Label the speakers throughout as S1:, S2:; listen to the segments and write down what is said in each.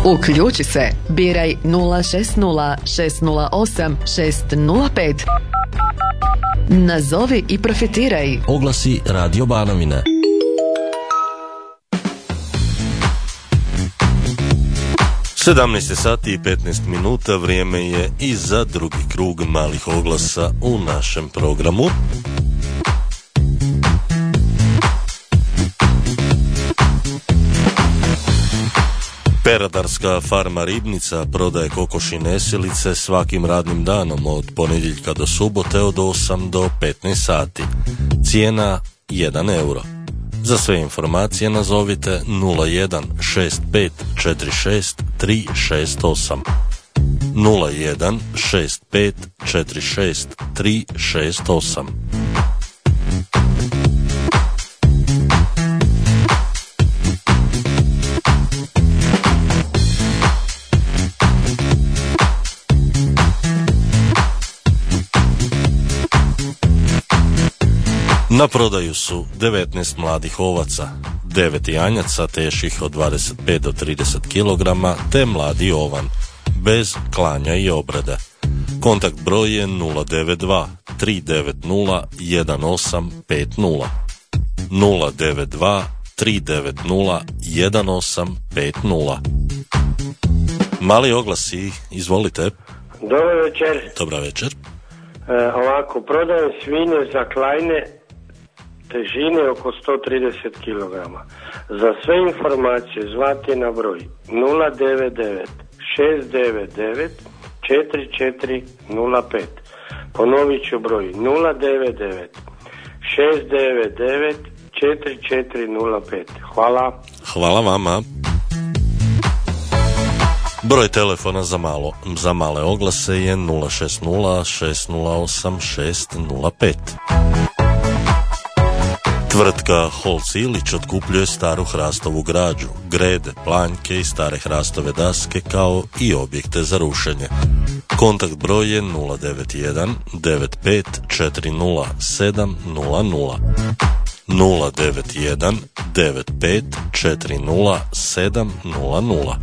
S1: Uključi se, biraj 060 608 605. Nazovi i profitiraj.
S2: Oglasi Radio Banovina. Sedamnaest sati i 15 minuta, vrijeme je i za drugi krug malih oglasa u našem programu. Peradarska farma Ribnica prodaje kokoši nesilice svakim radnim danom od ponedjeljka do subote od 8 do 15 sati. Cijena 1 euro. Za sve informacije nazovite 01 65 46 368. 01 65 46 368. Na prodaju su 19 mladih ovaca, 9 janjaca teških od 25 do 30 kg, te mladi ovan, bez klanja i obrade. Kontakt broj je 092 390 1850. 092 390 1850. Mali oglasi, izvolite.
S3: Dobar večer.
S2: Dobra večer.
S3: Ovako, prodajem svinje za klanje težine oko 130 kg. Za sve informacije zvati na broj 099 699 4405. Ponovit ću broj 099 699 4405. Hvala.
S2: Hvala vama. Broj telefona za male oglase je 060 608 605. Tvrtka Holc Ilić otkupljuje staru hrastovu građu, grede, planjke i stare hrastove daske kao i objekte za rušenje. Kontakt broj je 091 95 40 700. 091 95 40 700.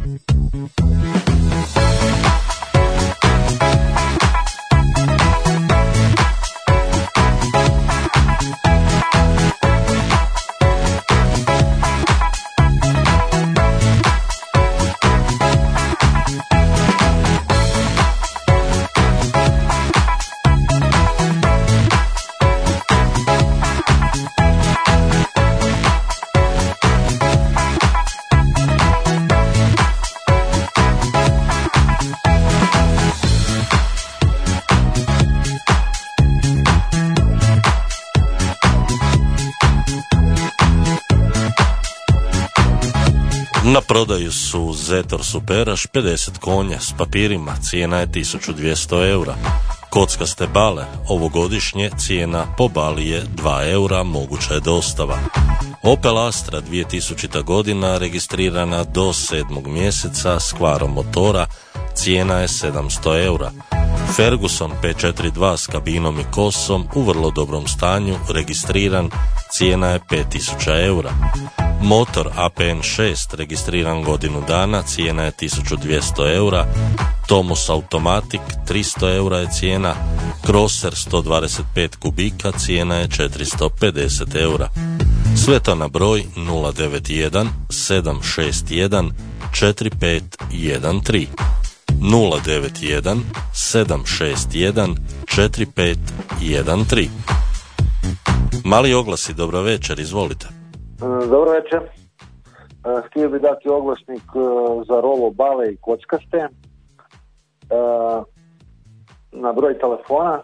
S2: Na prodaju su Zetor Superaš 50 konja s papirima, cijena je 1200 eura. Kockaste bale, ovogodišnje cijena po bali je 2 eura, moguća je dostava. Opel Astra 2000. godina, registrirana do 7. mjeseca s kvarom motora, cijena je 700 eura. Ferguson 542 s kabinom i kosom u vrlo dobrom stanju, registriran, cijena je 5000 eura. Motor APN 6 registriran godinu dana, cijena je 1200 eura. Tomos Automatic 300 eura je cijena. Crosser 125 kubika, cijena je 450 eura. Sve to na broj 091 761 4513. 091 761 4513. Mali oglasi, dobro večer, izvolite.
S4: Dobro večer. Htio bi dati oglasnik za rolo bale i kockaste na broj telefona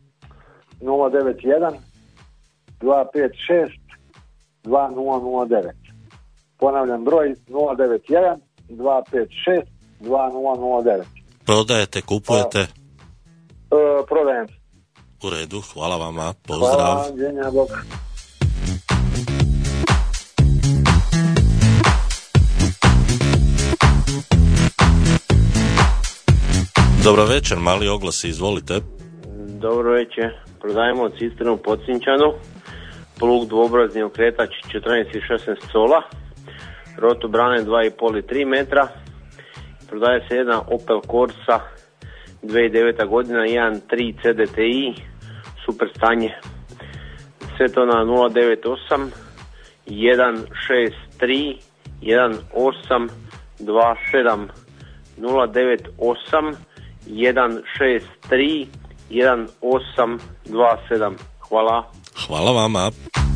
S4: 091 256 2009. Ponavljam broj 091 256 2009.
S2: Prodajete, kupujete?
S4: Prodajem.
S2: U redu, hvala vama, pozdrav.
S4: Hvala, djenja, bok.
S2: Dobro večer, mali oglasi, izvolite.
S3: Dobro večer, prodajemo cisternu Podsinčanu, plug dvobrazni okretač 14 i 16 cola, rotu brane 2,5 i 3 metra Prodaje se jedna Opel Corsa 2009. godina, 1.3 CDTI, super stanje. Sve to na 098 163 1827 098 163 1827. Hvala.
S2: Hvala vama.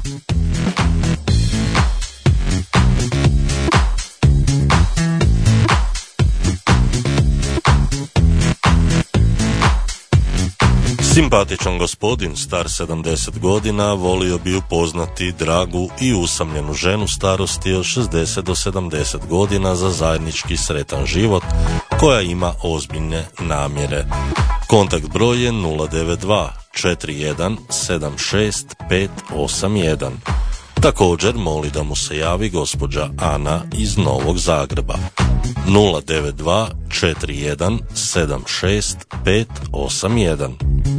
S2: Simpatičan gospodin, star 70 godina, volio bi upoznati dragu i usamljenu ženu starosti od 60 do 70 godina za zajednički sretan život, koja ima ozbiljne namjere. Kontakt broj je 092 41 76 581. Također moli da mu se javi gospođa Ana iz Novog Zagreba. 092 41 76 581.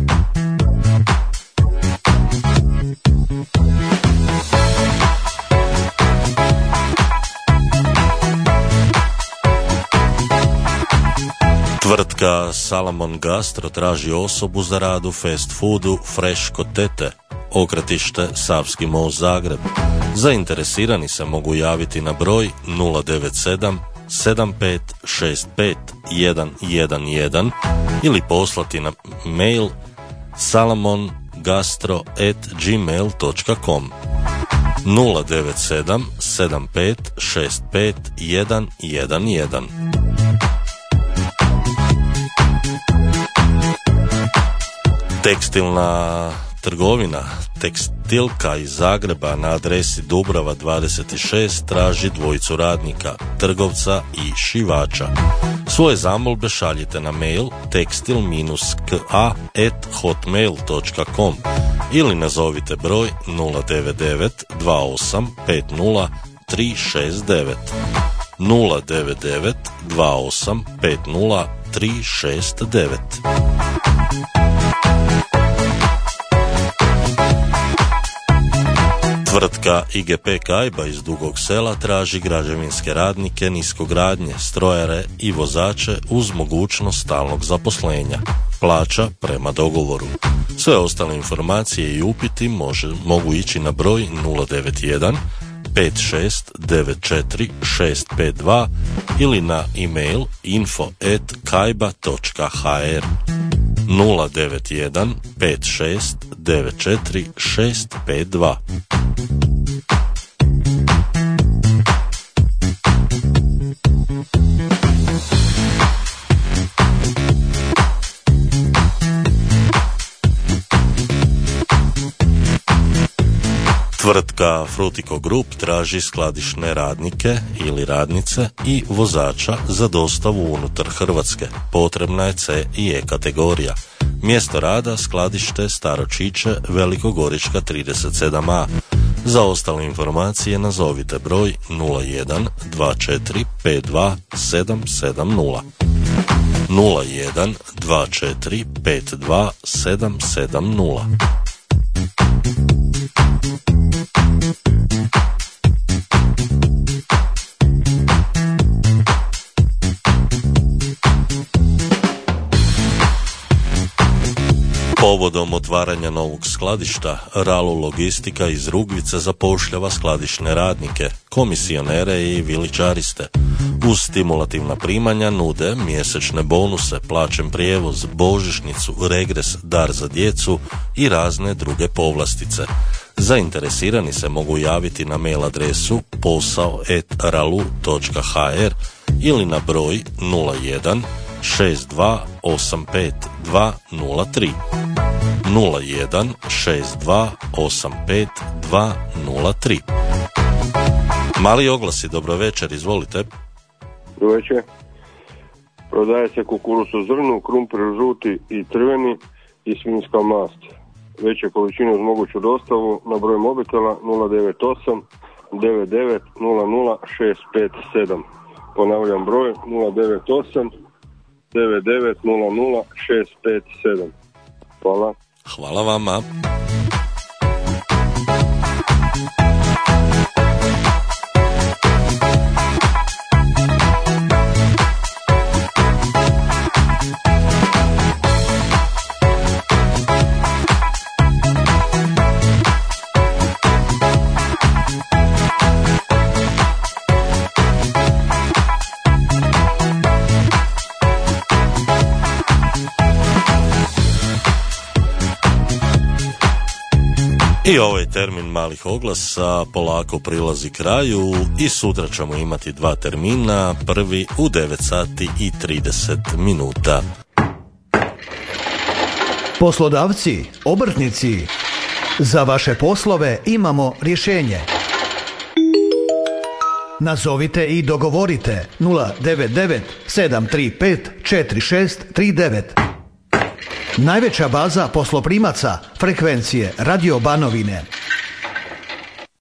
S2: Tvrtka Salamon Gastro traži osobu za rad u fast foodu Fresh kod tete, okretište Savski most Zagreb. Zainteresirani se mogu javiti na broj 097 7565 111 ili poslati na mail salamongastro@gmail.com 097 7565 111. Tekstilna trgovina Tekstilka iz Zagreba na adresi Dubrava 26 traži dvojicu radnika, trgovca i šivača. Svoje zamolbe šaljite na mail tekstil-ka@hotmail.com ili nazovite broj 099 28 50 369 099 28 50 369. Tvrtka IGP Kajba iz Dugog Sela traži građevinske radnike niskogradnje, strojare i vozače uz mogućnost stalnog zaposlenja. Plaća prema dogovoru. Sve ostale informacije i upiti mogu ići na broj 091 5694 652 ili na e-mail info@kajba.hr 091 5694 652. Tvrtka Frutico Group traži skladišne radnike ili radnice i vozača za dostavu unutar Hrvatske. Potrebna je C i E kategorija. Mjesto rada skladište Staročiće, Velikogorička 37A. Za ostale informacije nazovite broj 01 24 52 770. 01 24 52 770. Povodom otvaranja novog skladišta, Ralu Logistika iz Rugvice zapošljava skladišne radnike, komisionere i viličariste. Uz stimulativna primanja nude mjesečne bonuse, plaćen prijevoz, božićnicu, regres, dar za djecu i razne druge povlastice. Zainteresirani se mogu javiti na mail adresu posao@ralu.hr ili na broj 01 62 85 203 01 62 85 203. Mali oglasi, dobro večer, izvolite.
S5: Dobro večer. Prodaje se kukuruz u zrnu, krumpir žuti i crveni i svinjska mast. Veće količine uz moguću dostavu na broj mobitela 098 99 00 657. Ponavljam broj 098 99 00 657. Hvala.
S2: Hvala vama. I ovaj termin malih oglasa polako prilazi kraju i sutra ćemo imati 2 termina, prvi u 9 sati i 30 minuta.
S6: Poslodavci, obrtnici, za vaše poslove imamo rješenje. Nazovite i dogovorite 099 735 4639. Najveća baza posloprimaca frekvencije Radio Banovine.